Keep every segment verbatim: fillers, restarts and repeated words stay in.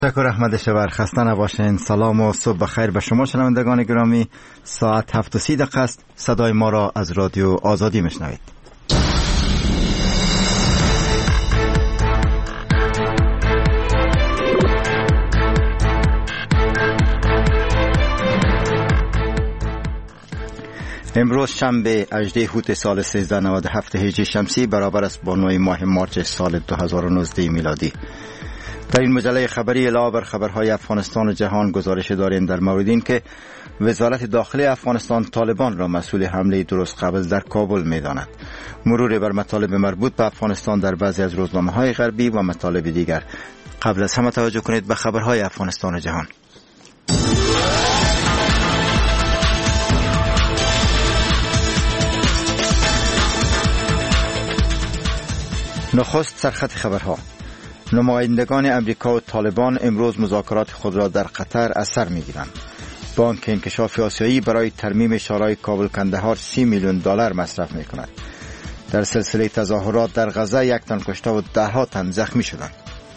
تشکر احمد شبر. خسته نباشین. سلام و صبح بخیر به شما شنوندگان گرامی. ساعت هفت و سی دقیقه است. صدای ما را از رادیو آزادی میشنوید. امروز شنبه هجدهم اوت سال سیزده نود و هفت هجری شمسی برابر است با نه ماه مارچ سال دو هزار و نوزده میلادی. در این مجله خبری علاوه بر خبرهای افغانستان و جهان گزارش داریم در مورد این که وزارت داخلی افغانستان طالبان را مسئول حمله درست قبل در کابل می‌داند. مرور بر مطالب مربوط به افغانستان در بعضی از روزنامه‌های غربی و مطالب دیگر. قبل از همه توجه کنید به خبرهای افغانستان و جهان. نخست سرخط خبرها. نمایندگان امریکا و طالبان امروز مذاکرات خود را در قطر از سر می‌گیرند. بانک انکشاف آسیایی برای ترمیم شارع کابل کندهار سی میلیون دلار مصرف می‌کند. در سلسله تظاهرات در غزه یک تن کشته و ده ها تن زخمی شدند.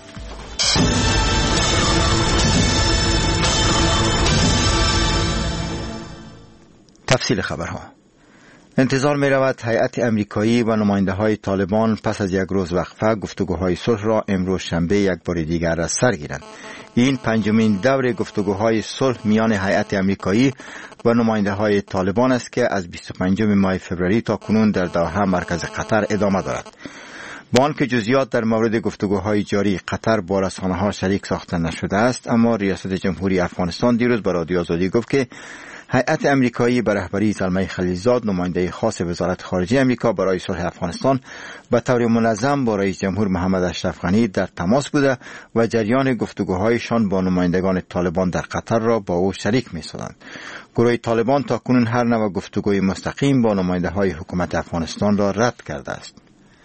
تفصیل خبرها. انتظار می رود هیئت امریکایی و نماینده های طالبان پس از یک روز وقفه گفتگوهای صلح را امروز شنبه یک بار دیگر از سر گیرند. این پنجمین دور گفتگوهای صلح میان هیئت امریکایی و نماینده های طالبان است که از بیست و پنجم ماه فوریه تا کنون در دوحه مرکز قطر ادامه دارد. با آنکه جزئیات در مورد گفتگوهای جاری قطر با رسانه‌ها شریک ساخته نشده است، اما ریاست جمهوری افغانستان دیروز به رادیو آزادی گفت که هیئت امریکایی به رهبری زلمه خلیلزاد نماینده خاص وزارت خارجه امریکا برای صلح افغانستان به طور منظم با رئیس جمهور محمد اشرف غنی در تماس بوده و جریان گفتگوهایشان با نمایندگان طالبان در قطر را با او شریک می‌سازند. گروه طالبان تا کنون هر نوع گفتگوی مستقیم با نماینده‌های حکومت افغانستان را رد کرده است.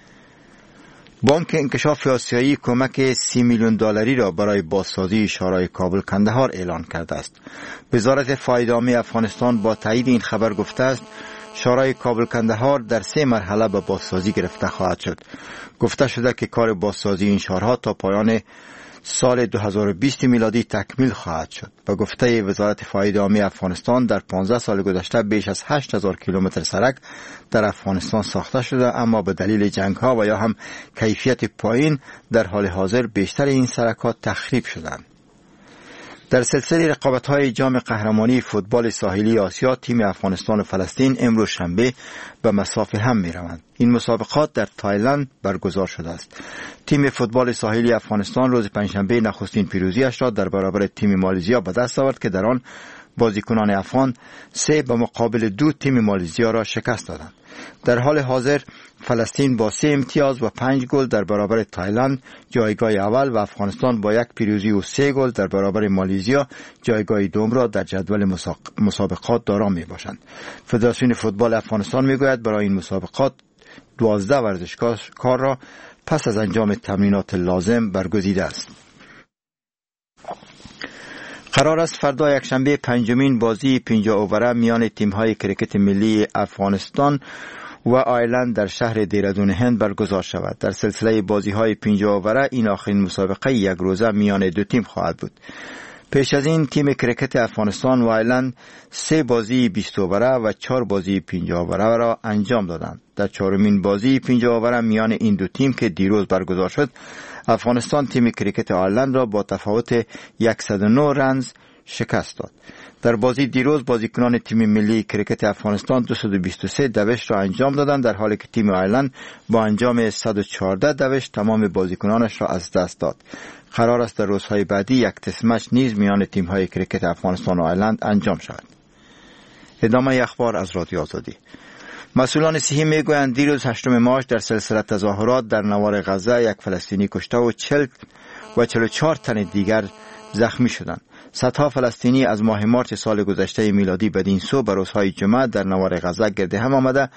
بانک انکشاف آسیایی کمک سی میلیون دلاری را برای بازسازی شارع کابل کندهار اعلان کرده است. وزارت فایده عامه افغانستان با تایید این خبر گفته است شارع کابل کندهار در سه مرحله به بازسازی گرفته خواهد شد. گفته شده که کار بازسازی این شهرها تا پایان سال دو هزار و بیست میلادی تکمیل خواهد شد. به گفته وزارت فایده عامه افغانستان در پانزده سال گذشته بیش از هشت هزار کیلومتر سرک در افغانستان ساخته شده، اما به دلیل جنگ ها و یا هم کیفیت پایین در حال حاضر بیشتر این سرک ها تخریب شدند. در سلسله رقابت‌های جام قهرمانی فوتبال ساحلی آسیا تیم افغانستان و فلسطین امروز شنبه به مساف هم می‌روند. این مسابقات در تایلند برگزار شده است. تیم فوتبال ساحلی افغانستان روز پنجشنبه نخستین پیروزیش را در برابر تیم مالزیا به دست آورد که در آن بازیکنان افغان سه به مقابل دو تیم مالزیا را شکست دادند. در حال حاضر فلسطین با سه امتیاز و پنج گل در برابر تایلند جایگاه اول و افغانستان با یک پیروزی و سه گل در برابر مالزیا جایگاه دوم را در جدول مسابقات دارا می باشند. فدراسیون فوتبال افغانستان می گوید برای این مسابقات دوازده ورزشکار را پس از انجام تمرینات لازم برگزیده است. قرار است فردا یکشنبه پنجمین بازی پنجاه اووره میان تیم‌های کرکت ملی افغانستان و آیلند در شهر دیرازون هند برگزار شود. در سلسله بازی‌های پنجاه اووره این آخرین مسابقه یک روزه میان دو تیم خواهد بود. پیش از این تیم کرکت افغانستان و آیلند سه بازی بیست اووره و چهار بازی پنجاه اووره را انجام دادند. در چهارمین بازی پنجاه اووره میان این دو تیم که دیروز برگزار شد، افغانستان تیم کرکت آیلند را با تفاوت صد و نه رنز شکست داد. در بازی دیروز بازیکنان تیم ملی کرکت افغانستان دویست و بیست و سه دوش را انجام دادند، در حالی که تیم آیلند با انجام صد و چهارده دوش تمام بازیکنانش را از دست داد. قرار است در روزهای بعدی یک تست مچ نیز میان تیم‌های کرکت افغانستان و آیلند انجام شود. ادامه اخبار از رادیو آزادی. مسئولان صحی میگویند دیروز هشتم مارچ در سلسله تظاهرات در نوار غزه یک فلسطینی کشته و چهل و چهل و چهار تن دیگر زخمی شدند. صدها فلسطینی از ماه مارچ سال گذشته میلادی بدین سو به روزهای جمعه در نوار غزه گرد هم آمده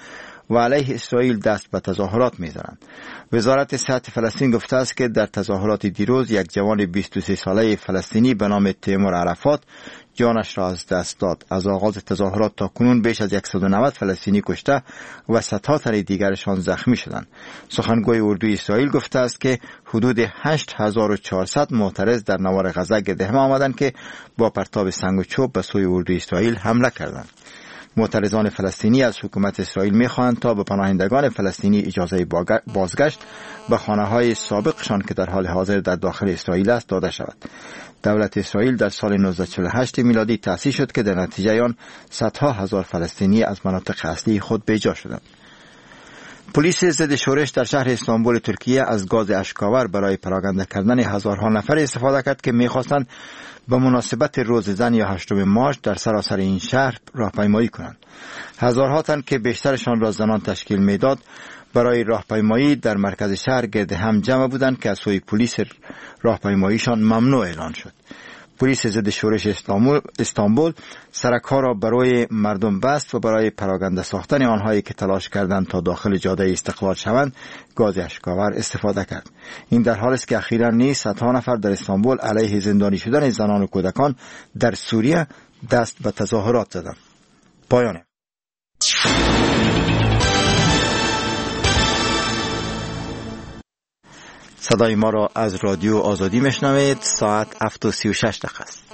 و علیه اسرائیل دست به تظاهرات می‌زنند. وزارت صحت فلسطین گفته است که در تظاهرات دیروز یک جوان بیست و سه ساله فلسطینی به نام تیمور عرفات جانش را از دست داد. از آغاز تظاهرات تا کنون بیش از صد و نود فلسطینی کشته و صدها تن دیگرشان زخمی شدند. سخنگوی اردوی اسرائیل گفته است که حدود هشت هزار و چهارصد معترض در نوار غزه گرد هم آمدند که با پرتاب سنگ و چوب به سوی اردوی اسرائیل حمله کردند. معترضان فلسطینی از حکومت اسرائیل می‌خواهند تا به پناهندگان فلسطینی اجازه بازگشت به خانه‌های سابقشان که در حال حاضر در داخل اسرائیل است داده شود. دولت اسرائیل در سال نوزده چهل و هشت میلادی تأسیس شد که در نتیجه آن صدها هزار فلسطینی از مناطق اصلی خود بیجا شدند. پلیس ضد شورش در شهر استانبول ترکیه از گاز اشک‌آور برای پراکنده کردن هزارها نفر استفاده کرد که می‌خواستند به مناسبت روز زن یا هشتم مارچ در سراسر این شهر راهپیمایی کنند. هزارها تن که بیشترشان را زنان تشکیل میداد برای راهپیمایی در مرکز شهر گرد هم جمع بودند که از سوی پلیس راهپیماییشان ممنوع اعلان شد. پلیس ضد شورش استانبول سرک‌ها را برای مردم بست و برای پراکنده ساختن آنهایی که تلاش کردند تا داخل جاده استقلال شوند گاز اشک‌آور استفاده کرد. این در حالی است که اخیراً نیز صدها نفر در استانبول علیه زندانی شدن زنان و کودکان در سوریه دست به تظاهرات زدند. پایان صدای ما را از رادیو آزادی میشنوید. ساعت هفت و سی و شش دقیقه است.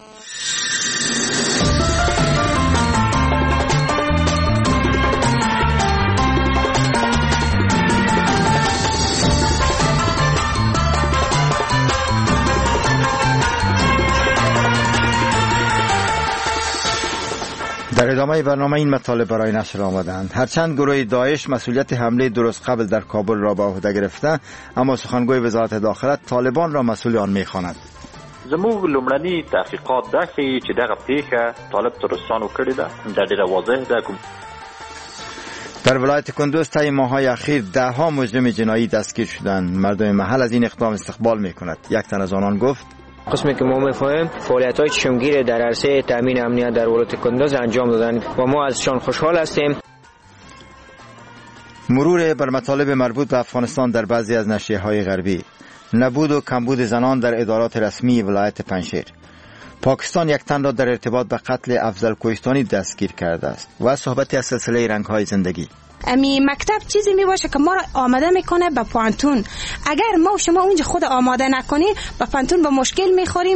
در ادامه برنامه این مطالب برای نشر آمدند. هرچند گروه داعش مسئولیت حمله درست قبل در کابل را به عهده گرفته، اما سخنگوی وزارت داخله طالبان را مسئول آن می‌خواند. زموږ لومړني تحقیقات دا ښیي چې دغه پیښه طالب ترورستانو کړې ده. دا ډېره واضح ده. در ولایت کندوز طی ماه‌های اخیر ده‌ها مجرم جنایی دستگیر شدند. مردم محل از این اقدام استقبال می‌کند. یک تن از آنان گفت: قسمی که ما می‌فهمیم فعالیت‌های چشمگیر در عرصه تامین امنیت در ولایت کندوز انجام دادند و ما ازشان خوشحال هستیم. مرور بر مطالب مربوط به افغانستان در بعضی از نشریه‌های غربی. نبود و کمبود زنان در ادارات رسمی ولایت پنجشیر. پاکستان یک تن را در ارتباط به قتل افضل کوهستانی دستگیر کرده است و صحبتی از سلسله رنگ‌های زندگی. امی مکتب چیزی می باشه که ما را آماده میکنه به پانتون. اگر ما و شما اونجا خود آماده نکنیم به پانتون به مشکل میخوریم.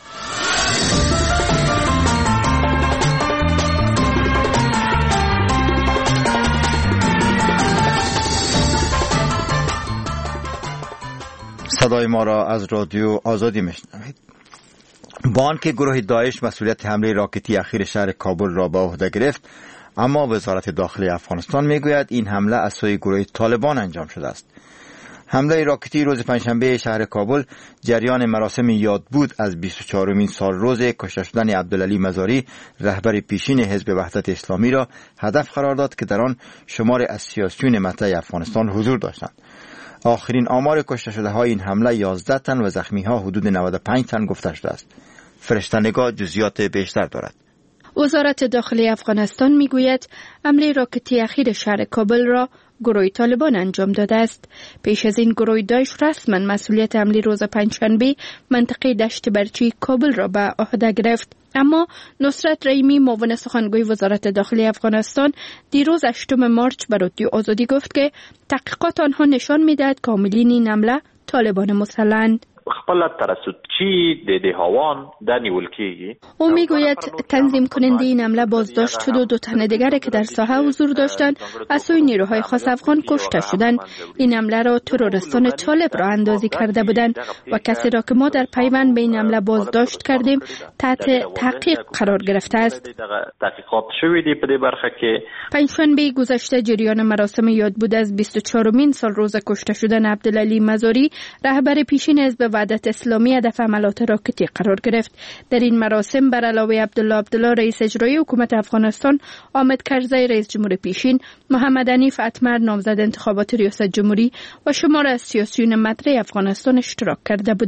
صدای ما را از رادیو آزادی میشنوید. با آنکه گروه داعش مسئولیت حمله راکتی اخیر شهر کابل را به عهده گرفت، اما وزارت داخلی افغانستان میگوید این حمله از سوی گروه طالبان انجام شده است. حمله راکتی روز پنجشنبه شهر کابل جریان مراسم یادبود از بیست و چهارمین سال روز کشته شدن عبدالعلی مزاری رهبر پیشین حزب وحدت اسلامی را هدف قرار داد که در آن شمار از سیاسیون مطلع افغانستان حضور داشتند. آخرین آمار کشته شده های این حمله یازده تن و زخمی ها حدود نود و پنج تن گفته شده است. فرشته‌نگاه جزئیات بیشتر دارد. وزارت داخلی افغانستان میگوید حمله راکتی اخیر شهر کابل را گروه طالبان انجام داده است. پیش از این گروه داعش رسما مسئولیت حمله روز پنجشنبه منطقه دشت برچی کابل را به عهده گرفت. اما نصرت رحیمی معاون سخنگوی وزارت داخلی افغانستان دیروز هشتم مارچ به رادیو آزادی گفت که تحقیقات آنها نشان می‌دهد که عاملین این حمله طالبان مسلحند. خپل ترسوچی د د هاوان د نیول کیږي. او میگوید تنظیم کننده این حمله بازداشت شد و دو تن دیگر که در ساحه حضور داشتند از سوی نیروهای خاص افغان کشته شدند. این حمله را ترورستان طالب را اندازی کرده بودند و کسی را که ما در پیوند به این حمله بازداشت کردیم تحت تحقیق قرار گرفته است. تحقیقات شوی دی په دې برخه کې. پنجشنبه گذشته جریان مراسم یادبود از بیست و چهارمین سال روز کشته شدن عبدالعلی مزاری رهبر پیشین حزب وحدت اسلامی هدف حملات راکتی قرار گرفت. در این مراسم بر علاوه عبدالله عبدالله رئیس اجرایی حکومت افغانستان، حامد کرزی رئیس جمهور پیشین، محمد حنیف اتمر نامزد انتخابات ریاست جمهوری و شمار از سیاسیون مطرح افغانستان اشتراک کرده بودند.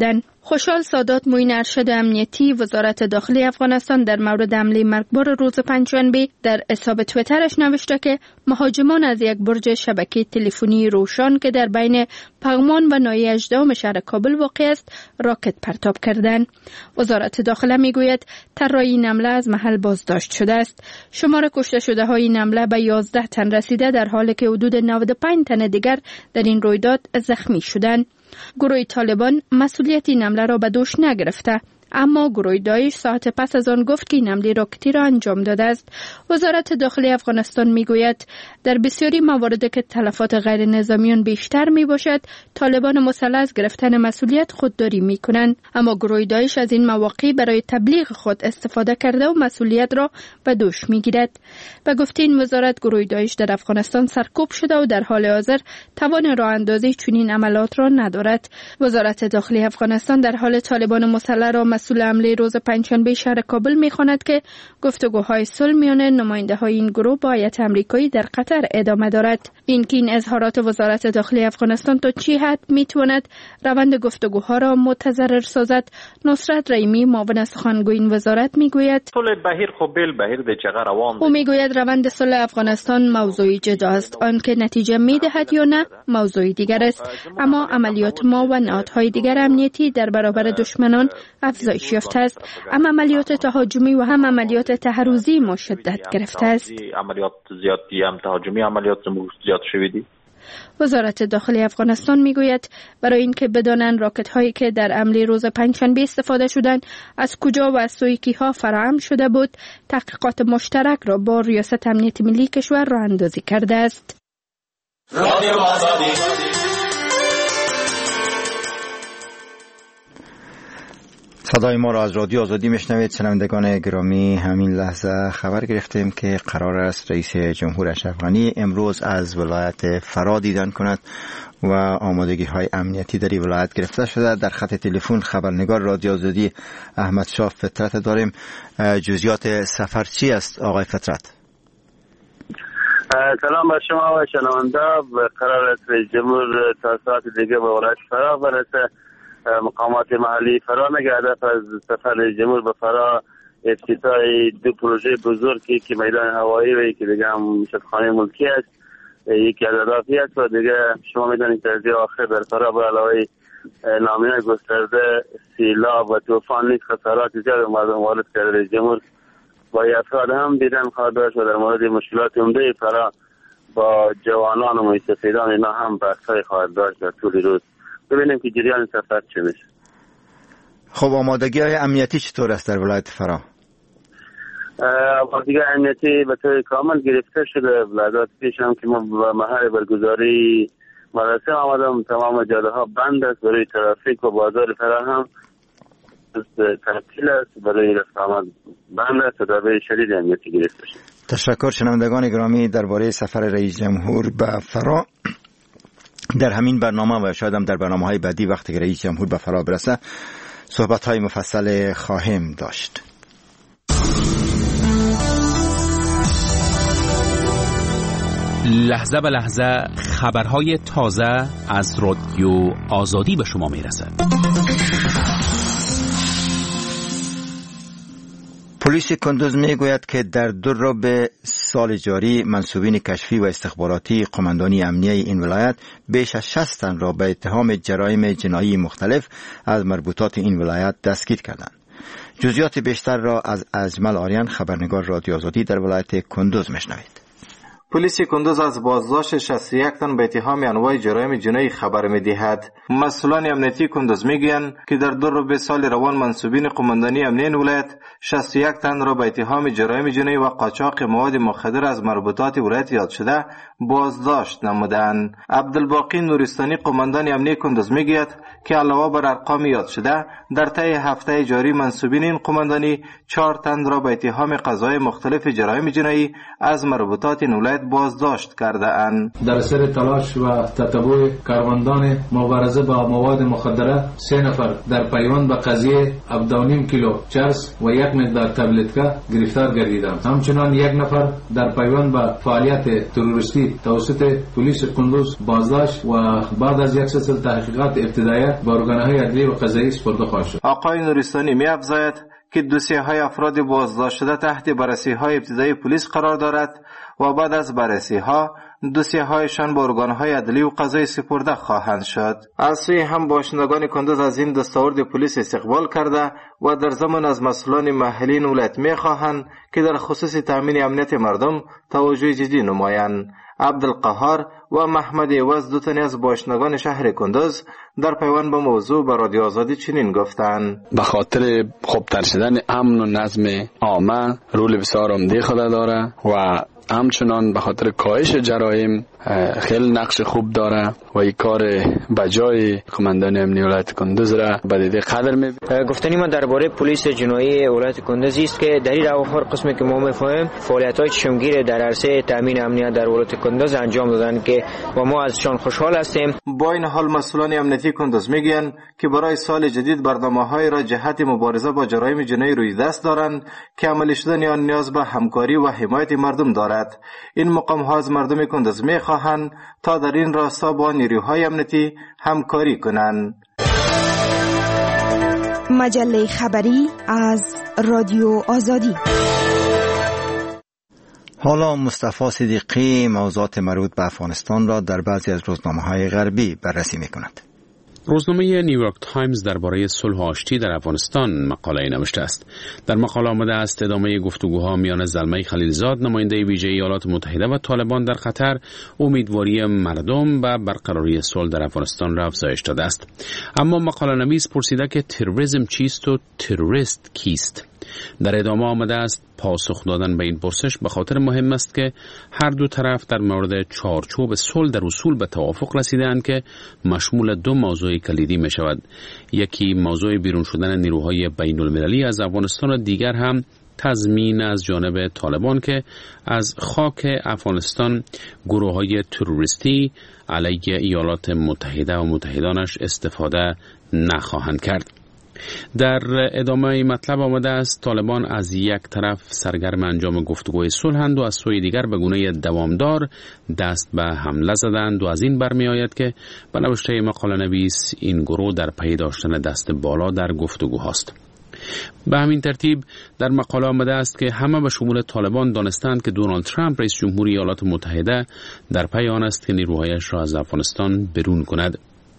خوشحال سادات معین ارشد امنیتی وزارت داخلی افغانستان در مورد حمله مرگبار روز پنجشنبه در حساب توییترش نوشته که مهاجمان از یک برج شبکه تلفنی روشن که در بین پغمان و ناحیه هجدهم شهر کابل واقع است راکت پرتاب کردند. وزارت داخله میگوید طراح این حمله از محل بازداشت شده است. شمار کشته شده های این حمله به یازده تن رسیده، در حالی که حدود نود و پنج تن دیگر در این رویداد زخمی شدند. گروه طالبان مسئولیت این حمله را به دوش نگرفته، اما گروه داعش ساعت پس از آن گفت که این حمله راکتی را انجام داده است. وزارت داخلی افغانستان میگوید در بسیاری موارد که تلفات غیر نظامیان بیشتر می باشد، طالبان مسلح از گرفتن مسئولیت خودداری می کنند، اما گروه داعش از این مواقع برای تبلیغ خود استفاده کرده و مسئولیت را به دوش می گیرد. به گفته این وزارت، گروه داعش در افغانستان سرکوب شده و در حال حاضر توان راه اندازی چنین عملیات را ندارد. وزارت داخلی افغانستان در حال طالبان مسلح را مسئول حمله روز پنجشنبه شهر کابل می‌خواند که گفتگوهای صلح میان نماینده‌های این گروه با هیئت آمریکایی در قطر ادامه دارد. این که این اظهارات وزارت داخلی افغانستان تا چه حد می‌تواند روند گفتگوها را متضرر سازد، نصرت رحیمی معاون سخنگوی این وزارت میگوید صلح بهیر خو بل بهیر د چغه روان. او میگوید روند صلح افغانستان موضوعی جدا است، آنکه نتیجه می‌دهد یا نه موضوع دیگر است، اما عملیات ما و نهادهای دیگر امنیتی در برابر دشمنان افزایش یافته است. هم عملیات تهاجمی و هم عملیات تحرزی ما شدت گرفته است. عملیات زیادی هم تهاجمی عملیات زیاد شویدی. وزارت داخلی افغانستان میگوید برای اینکه بدانند راکت هایی که در حمله روز پنجشنبه استفاده شدند از کجا و از سوی کیها فراهم شده بود، تحقیقات مشترک را با ریاست امنیت ملی کشور راه اندازی کرده است. صدای ما را از رادیو آزادی میشنوید. شنوندگان گرامی، همین لحظه خبر گرفتیم که قرار است رئیس جمهور اشرف غنی امروز از ولایت فرا دیدن کند و آمادگی های امنیتی در این ولایت گرفته شده. در خط تلفن خبرنگار رادیو آزادی احمد شاه فطرت داریم. جزئیات سفر چی است آقای فطرت؟ سلام بر شما و شنونده. قرار است رئیس جمهور تا ساعت دیگه به ولایت فرا برسه. مقامات محلی فرا میگه هدف از سفر جمهور به فرا افتتاح دو پروژه بزرگی که میدان هوایی و یکی دیگه هم شدخانه ملکی است. یکی از اهدافی است و دیگه شما میدانید در آخر در فرا به علاوه نامه‌های گسترده سیلاب و طوفان نیز خسارات زیاد مردم وارد کرده. رئیس جمهور با افراد هم دیدن خواهد داشت و در مورد مشکلات عمده فرا با جوانان و مستفیدان اینا هم بحث‌های خواهد داشت در طول روز. ببینیم که جریان سفر چه میشه. خب آمادگی های امنیتی چطور است در ولایت فرا؟ آمادگی امنیتی به طور کامل گرفته شده. ولایات پیش هم که ما به محل برگزاری مراسم آمدم، تمام جاده ها بند است برای ترافیک و بازار فرا هم تعطیل است، برای رفت آمد بند است و تدابیر شدید امنیتی گرفته شده. تشکر. شنوندگان گرامی، درباره سفر رئیس جمهور به فرا در همین برنامه و شاید هم در برنامه‌های بعدی وقتی که رئیس جمهور به فرا برسه صحبت‌های مفصل خواهیم داشت. لحظه به لحظه خبرهای تازه از رادیو آزادی به شما میرسد. پلیس کندوز میگوید که در دو ربع سال جاری منصوبین کشفی و استخباراتی قماندانی امنیه این ولایت بیش از شصت تن را به اتهام جرایم جنایی مختلف از مربوطات این ولایت دستگیر کردند. جزئیات بیشتر را از اجمل آریان، خبرنگار رادیو آزادی در ولایت کندوز میشنوید. پلیس کندوز از بازداشت شصت و یک تن به اتهام انواع جرایم جنایی خبر می‌دهد. مسئولان امنیتی کندوز میگویند که در دو ربع سال روان منصوبین قماندانی امنیه ولایت شصت و یک تن را به اتهام جرایم جنایی و قاچاق مواد مخدر از مربوطات ولایت یاد شده بازداشت نمودند. عبدالباقی نورستانی قماندان امنیه کندوز میگوید که علاوه بر ارقام یاد شده در طی هفته جاری منصوبین این قماندانی چهار تن را به اتهام قضای مختلف جرایم جنایی از مربوطات این ولایت ولایت بازداشت کرده اند. در سر تلاش و تتبع کاروندان مبارزه با مواد مخدره سه نفر در پیوند به قضیه هفده و نیم کیلو چرس و یک مقدار تبلتکا گرفتار گردیدند. همچنان یک نفر در پیوند به فعالیت تروریستی توسط پلیس کندوز بازداشت و بعد از یک سلسله تحقیقات ابتدایی به ارگانهای عدلی و قضایی سپرده خواهد شد. آقای نورستانی می‌افزاید که دوسیه های افراد بازداشت شده تحت بررسی های ابتدایی پلیس قرار دارد و بعد از بررسی ها دوسیه هایشان به ارگان های عدلی و قضایی سپرده خواهند شد. از سوی هم باشندگان کندوز از این دستاورد پلیس استقبال کرده و در ضمن از مسئولان محلی این ولایت می خواهند که در خصوص تامین امنیت مردم توجه جدی نمایند. عبدالقهار و محمد عوض دو تن از باشندگان شهر کندوز در پیوند به موضوع به رادیو آزادی چنین گفتند: به خاطر خوبتر شدن امن و نظم عامه رول بسیار عمده خود داره و همچنان به خاطر کاهش جرایم خیلی نقش خوب داره و این کار بجای قماندان امنیت ولایت کندوز را به دیده قدر می‌بینیم. گفتنی ما درباره پلیس جنایی ولایت کندوز است که در این اواخر قسمی که ما می‌فهمیم فعالیت‌های چشمگیر در عرصه تامین امنیت در ولایت کندوز انجام دادن که و ما ازشان خوشحال هستیم. با این حال مسئولان امنیتی کندوز میگن که برای سال جدید برنامه‌های را جهت مبارزه با جرایم جنایی روی دست دارند که عملی شدن آن نیاز به همکاری و حمایت مردم دارد. این مقام‌ها از مردم کندوز می‌خواهند تا در این راستا با نیروهای امنیتی همکاری کنند. مجله خبری از رادیو آزادی. حالا مصطفی صدیقی موضوعات مربوط به افغانستان را در بعضی از روزنامه‌های غربی بررسی می‌کند. روزنامه نیویورک تایمز درباره صلح و آشتی در افغانستان مقاله نوشته است. در مقاله آمده است ادامه گفتگوها میان زلمه خلیلزاد نماینده ویژه ایالات متحده و طالبان در قطر امیدواری مردم به برقراری صلح در افغانستان را افزایش داده است. اما مقاله نویس پرسیده که تروریسم چیست و تروریست کیست؟ در ادامه آمده است پاسخ دادن به این پرسش به خاطر مهم است که هر دو طرف در مورد چارچوب صلح در اصول به توافق رسیدند که مشمول دو موضوع کلیدی می شود. یکی موضوع بیرون شدن نیروهای بین المللی از افغانستان و دیگر هم تضمین از جانب طالبان که از خاک افغانستان گروه‌های تروریستی علیه ایالات متحده و متحدانش استفاده نخواهند کرد. در ادامه مطلب آمده است طالبان از یک طرف سرگرم انجام گفتگوی صلحند و از سوی دیگر به گونه دوامدار دست به حمله زدند و از این برمی آید که به نوشته مقاله نویس این گروه در پی داشتن دست بالا در گفتگوهاست. به همین ترتیب در مقاله آمده است که همه به شمول طالبان دانستند که دونالد ترامپ رئیس جمهوری ایالات متحده در پی آن است که نیروهایش را از افغانستان برون کند.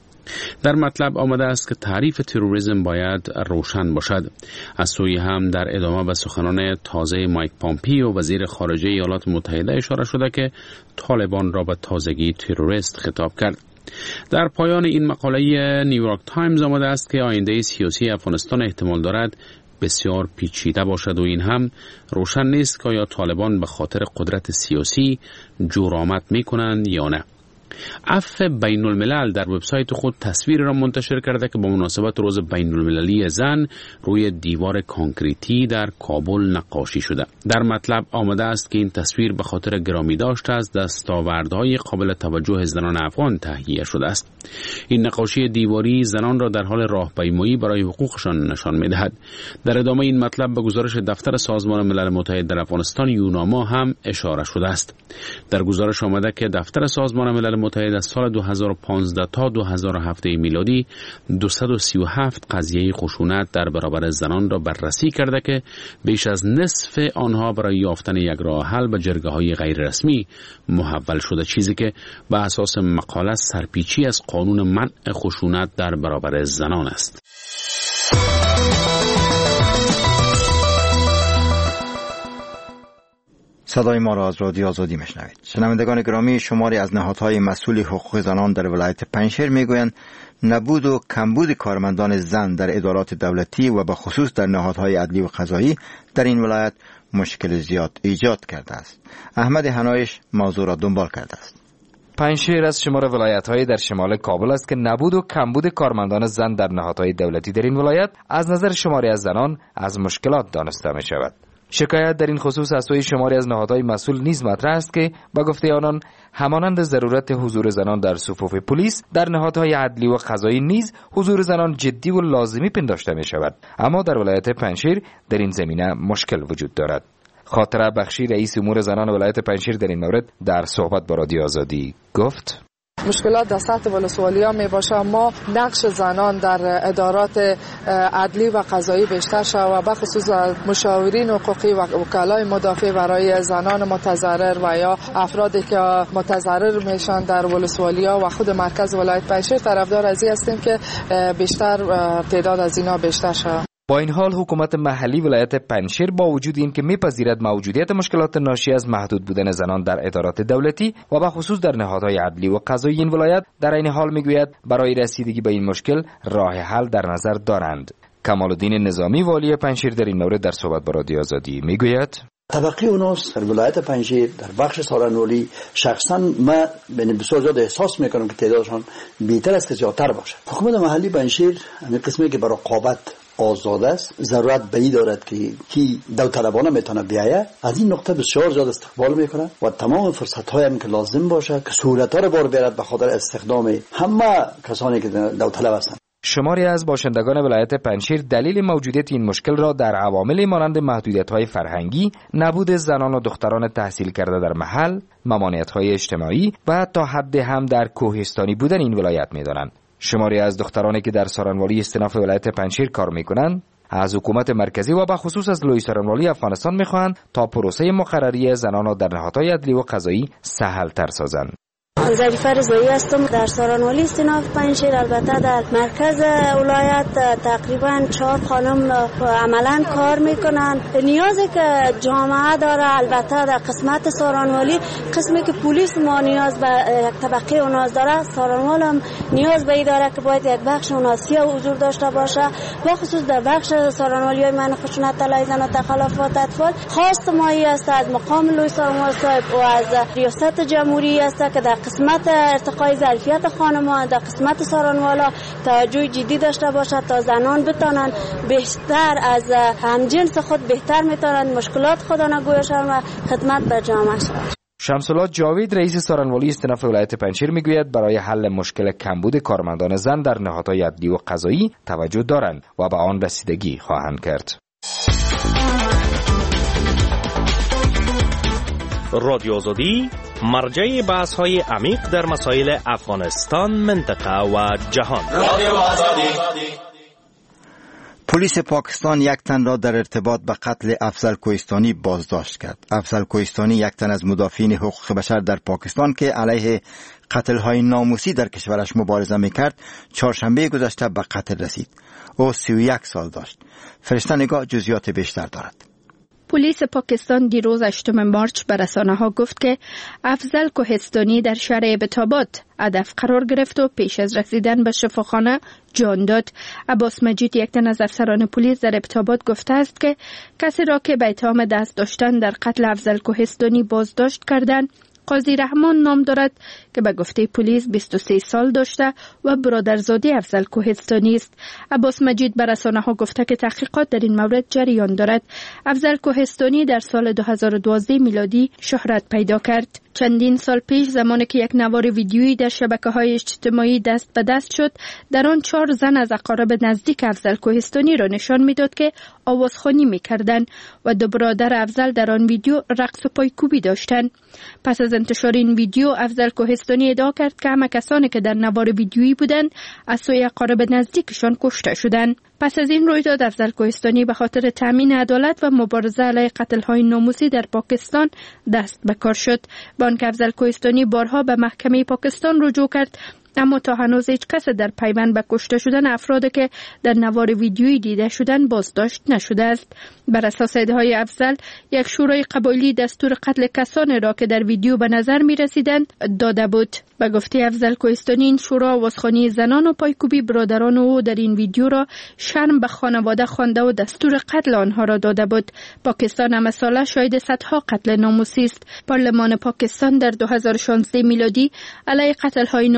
در مطلب آمده است که تعریف تروریسم باید روشن باشد. از سوی هم در ادامه به سخنان تازه مایک پامپیو وزیر خارجه ایالات متحده اشاره شده که طالبان را به تازگی تروریست خطاب کرد. در پایان این مقاله نیویورک تایمز آمده است که آینده سیاسی افغانستان احتمال دارد بسیار پیچیده باشد و این هم روشن نیست که آیا طالبان به خاطر قدرت سیاسی جرأت می‌کنند یا نه. عفو بین الملل در وبسایت خود تصویر را منتشر کرده که با مناسبت روز بین المللی زن روی دیوار کانکریتی در کابل نقاشی شده. در مطلب آمده است که این تصویر به خاطر گرامی داشت از دستاوردهای قابل توجه زنان افغان تهیه شده است. این نقاشی دیواری زنان را در حال راهپیمایی برای حقوقشان نشان می‌دهد. در ادامه این مطلب به گزارش دفتر سازمان ملل متحد در افغانستان یوناما هم اشاره شده است. در گزارش آمده که دفتر سازمان ملل متحد از سال دو هزار و پانزده تا دو هزار و هفت میلادی دویست و سی و هفت قضیه خشونت در برابر زنان را بررسی کرده که بیش از نصف آنها برای یافتن یک راه حل به جرگه‌های غیر رسمی محول شده، چیزی که به اساس مقاله سرپیچی از قانون منع خشونت در برابر زنان است. صدای ما را از رادیو آزادی میشنوید. شنوندگان گرامی، شماری از نهادهای مسئول حقوق زنان در ولایت پنجشیر میگویند نبود و کمبود کارمندان زن در ادارات دولتی و به خصوص در نهادهای عدلی و قضایی در این ولایت مشکل زیاد ایجاد کرده است. احمد حنایش موضوع را دنبال کرده است. پنجشیر از شمار ولایت‌های در شمال کابل است که نبود و کمبود کارمندان زن در نهادهای دولتی در این ولایت از نظر شماری از زنان از مشکلات دانسته می شود. شکایت در این خصوص از سوی شماری از نهادهای مسئول نیز مطرح است که با گفته آنان همانند ضرورت حضور زنان در صفوف پلیس، در نهادهای عدلی و قضایی نیز حضور زنان جدی و لازمی پنداشته می شود. اما در ولایت پنجشیر در این زمینه مشکل وجود دارد. خاطره بخشی رئیس امور زنان ولایت پنجشیر در این مورد در صحبت با رادیو آزادی گفت: مشکلات در سطح ولسوالی‌ها می باشه، ما نقش زنان در ادارات عدلی و قضایی بیشتر شود، و بخصوص مشاورین حقوقی و وکلای مدافع برای زنان متضرر و یا افرادی که متضرر میشن در ولسوالی‌ها و خود مرکز ولایت پنجشیر طرفدار از این هستیم که بیشتر تعداد از اینا بیشتر شود. با این حال حکومت محلی ولایت پنجشیر با وجود این که میپذیرد موجودیت مشکلات ناشی از محدود بودن زنان در ادارات دولتی و به خصوص در نهادهای عدلی و قضایی این ولایت، در این حال میگوید برای رسیدگی به این مشکل راه حل در نظر دارند. کمال الدین نظامی والی پنجشیر در این مورد در صحبت با رادیو آزادی میگوید: طبقه اوناس در ولایت پنجشیر در بخش سارنولی شخصا من یعنی بسیار زیاد احساس میکنم که تعدادشان بیشتر از که زیادتر باشه. حکومت محلی پنجشیر همین قسمی که برای رقابت آزاد است، ضرورت به این دارد که کی داوطلبانه میتونه بیاید، از این نقطه بسیار زیاد استقبال میکنه و تمام فرصت هایی هم که لازم باشه که سهولت ها رو بار بیارد به خاطر استخدام همه کسانی که داوطلب هستند. شماری از باشندگان ولایت پنجشیر دلیل موجودیت این مشکل را در عوامل مانند محدودیت‌های فرهنگی، نبود زنان و دختران تحصیل کرده در محل، ممانعت‌های اجتماعی و تا حد هم در کوهستانی بودن این ولایت می‌دانند. شماری از دخترانی که در سارنوالی استناف ولایت پنجشیر کار می‌کنند از حکومت مرکزی و به خصوص از لوی سارنوالی افغانستان می‌خواهند تا پروسه مقرری زنان را در نهادهای عدلی و قضایی سهل‌تر سازند. ظریفه رضایی هستم در سارنوالی استناف پنجشیر. البته در مرکز ولایت تقریبا چهار خانم عملا کار میکنن. نیازی که جامعه داره البته در قسمت سارنوالی، قسمی که پلیس ما نیاز به طبقه اوناس داره، سارنوال هم نیاز به این داره که باید یک بخش اوناسی حضور داشته باشه، و خصوص در بخش سارنوالی های من خشونت علیه زن و تخلفات اطفال. خواست ما این است از مقام لوی سارنوال صاحب و از ریاست جمهوری است که در قسمت ارتقای ظرفیت خانمان در قسمت سارنوالا توجه جدی داشته باشد تا زنان بتانند بهتر از همجنس خود بهتر میتونند مشکلات خود نگویشند و خدمت به جامعه شوند. شمس الله جاوید رئیس سارنوالی استناف ولایت پنجشیر میگوید برای حل مشکل کمبود کارمندان زن در نهادهای عدلی و قضایی توجه دارند و به آن رسیدگی خواهند کرد. رادیو آزادی مرجع بحث های عمیق در مسائل افغانستان، منطقه و جهان. رادیو آزادی. پلیس پاکستان یک تن را در ارتباط به قتل افضل کوهستانی بازداشت کرد. افضل کوهستانی یک تن از مدافعین حقوق بشر در پاکستان که علیه قتل‌های ناموسی در کشورش مبارزه می‌کرد، چهارشنبه گذشته به قتل رسید. او سی و یک سال داشت. فرشته نگاه جزئیات بیشتر دارد. پلیس پاکستان دیروز هشتم مارچ به رسانه‌ها گفت که افضل کوهستانی در شهر ابتاباد هدف قرار گرفت و پیش از رسیدن به شفاخانه جان داد. عباس مجید، یک تن از افسران پلیس در ابتاباد، گفته است که کسی را که به اتهام دست داشتن در قتل افضل کوهستانی بازداشت کردند قاضی رحمان نام دارد که به گفته پلیس بیست و سه سال داشته و برادرزاده افضل کوهستانی است. عباس مجید به رسانه‌ها گفته که تحقیقات در این مورد جریان دارد. افضل کوهستانی در سال دو هزار و دوازده میلادی شهرت پیدا کرد. چندین سال پیش زمانی که یک نوار ویدیویی در شبکه‌های اجتماعی دست به دست شد، در آن چهار زن از اقارب نزدیک افضل کوهستانی را نشان می‌داد که آوازخوانی می‌کردند و دو برادر افضل در آن ویدیو رقص و پایکوبی داشتند. پس از انتشار این ویدیو، افضل کوهستانی ادعا کرد که همه کسانی که در نوار ویدیویی بودند از سوی اقارب نزدیکشان کشته شدند. پس از این رویداد، افضل کوهستانی به خاطر تامین عدالت و مبارزه علیه قتل‌های ناموسی در پاکستان دست به کار شد. با آنکه افضل کوهستانی بارها به محکمه پاکستان رجوع کرد، اما تا هنوز هیچ کس در پیوند به کشته شدن افرادی که در نوار ویدیویی دیده شدند بازداشت نشده است. بر اساس ادعای افضل، یک شورای قبایلی دستور قتل کسانی را که در ویدیو به نظر می رسیدند داده بود. به گفته افضل کوهستانی، این شورا آوازخوانی زنان و پایکوبی برادران او در این ویدیو را شرم به خانواده خوانده و دستور قتل آنها را داده بود. پاکستان همه ساله شاهد صدها قتل ناموسی است. پارلمان پاکستان در دو هزار و شانزده میلادی علیه قتل‌های ناموسی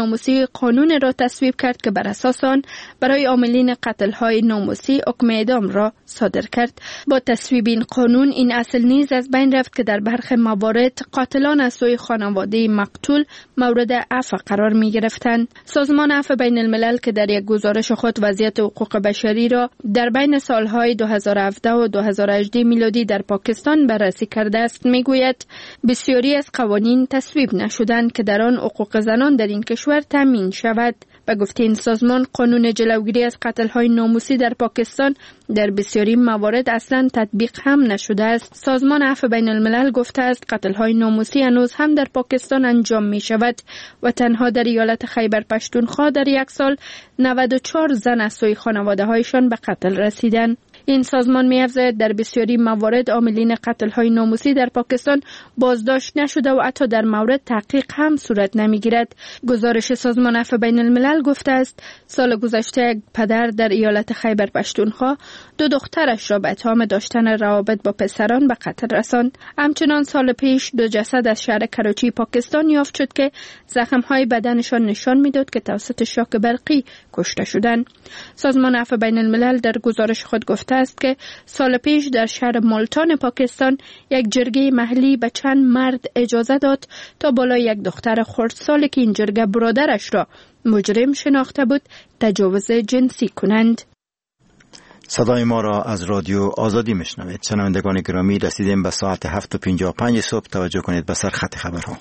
سوی قانون را تصویب کرد که بر اساس آن برای عاملین قتل‌های ناموسی حکم اعدام را صادر کرد. با تصویب این قانون این اصل نیز از بین رفت که در برخی موارد قاتلان از سوی خانواده مقتول مورد عفو قرار می گرفتند. سازمان عفو بین الملل که در یک گزارش خود وضعیت حقوق بشری را در بین سالهای دو هزار و هفده و دو هزار و هجده میلادی در پاکستان بررسی کرده است میگوید بسیاری از قوانین تصویب نشدند که در آن حقوق زنان در این کشور تامین شود. به گفته این سازمان قانون جلوگیری از قتل‌های ناموسی در پاکستان در بسیاری موارد اصلا تطبیق هم نشده است. سازمان عفو بین الملل گفته است قتل‌های ناموسی هنوز هم در پاکستان انجام می شود و تنها در ایالت خیبر پشتونخوا در یک سال نود و چهار زن از سوی خانواده‌هایشان به قتل رسیدند. این سازمان می‌افزاید در بسیاری موارد عاملین قتل‌های ناموسی در پاکستان بازداشت نشده و حتی در مورد تحقیق هم صورت نمی‌گیرد. گزارش سازمان عفو بین الملل گفته است سال گذشته یک پدر در ایالت خیبر پشتونخوا دو دخترش را به اتهام داشتن روابط با پسران به قتل رساند. همچنان سال پیش دو جسد از شهر کراچی پاکستان یافت شد که زخم‌های بدنشان نشان می‌داد که توسط شاک برقی کشته شدند. سازمان عفو بین الملل در گزارش خود گفته است که سال پیش در شهر مالتان پاکستان یک جرگه محلی به چند مرد اجازه داد تا بالای یک دختر خردسالی که این جرگه برادرش را مجرم شناخته بود تجاوز جنسی کنند. صدای ما را از رادیو آزادی میشنوید. شنوندگان گرامی رسیدیم به ساعت هفت و پنجاه و پنج صبح. توجه کنید به سرخط خبرها.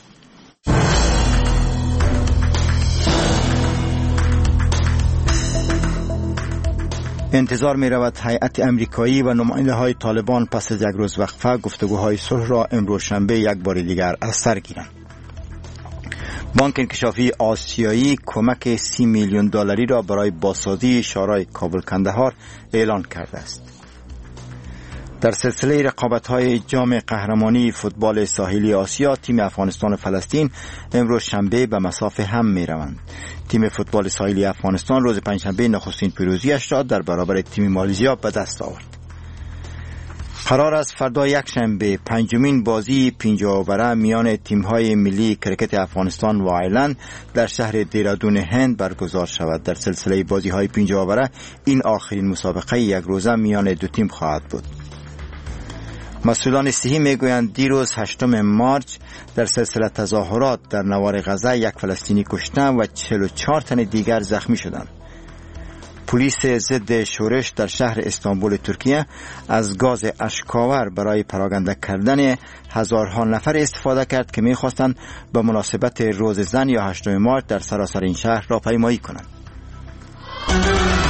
انتظار می رود هیئت امریکایی و نماینده های طالبان پس از یک روز وقفه گفتگوهای صلح را امروز شنبه یک بار دیگر از سر گیرند. بانک انکشافی آسیایی کمک سی میلیون دلاری را برای بازسازی شارع کابل کندهار اعلان کرده است. در سلسله رقابت‌های جام قهرمانی فوتبال ساحلی آسیا تیم افغانستان و فلسطین امروز شنبه به مسافه هم می‌روند. تیم فوتبال ساحلی افغانستان روز پنجشنبه نخستین پیروزیش را در برابر تیم مالزیا به دست آورد. قرار است فردا یک شنبه پنجمین بازی پنجاه اوره میان تیم‌های ملی کرکت افغانستان و آیرلند در شهر دیرادون هند برگزار شود. در سلسله بازی‌های پنجاه اوره این آخرین مسابقه یک روزه میان دو تیم خواهد بود. مسئولان صحی میگویند دیروز هشتم مارچ در سلسله تظاهرات در نوار غزه یک فلسطینی کشته و چهل و چهار تن دیگر زخمی شدند. پلیس ضد شورش در شهر استانبول ترکیه از گاز اشک‌آور برای پراکنده کردن هزارها نفر استفاده کرد که می‌خواستند به مناسبت روز زن یا هشتم مارچ در سراسر این شهر راهپیمایی کنند.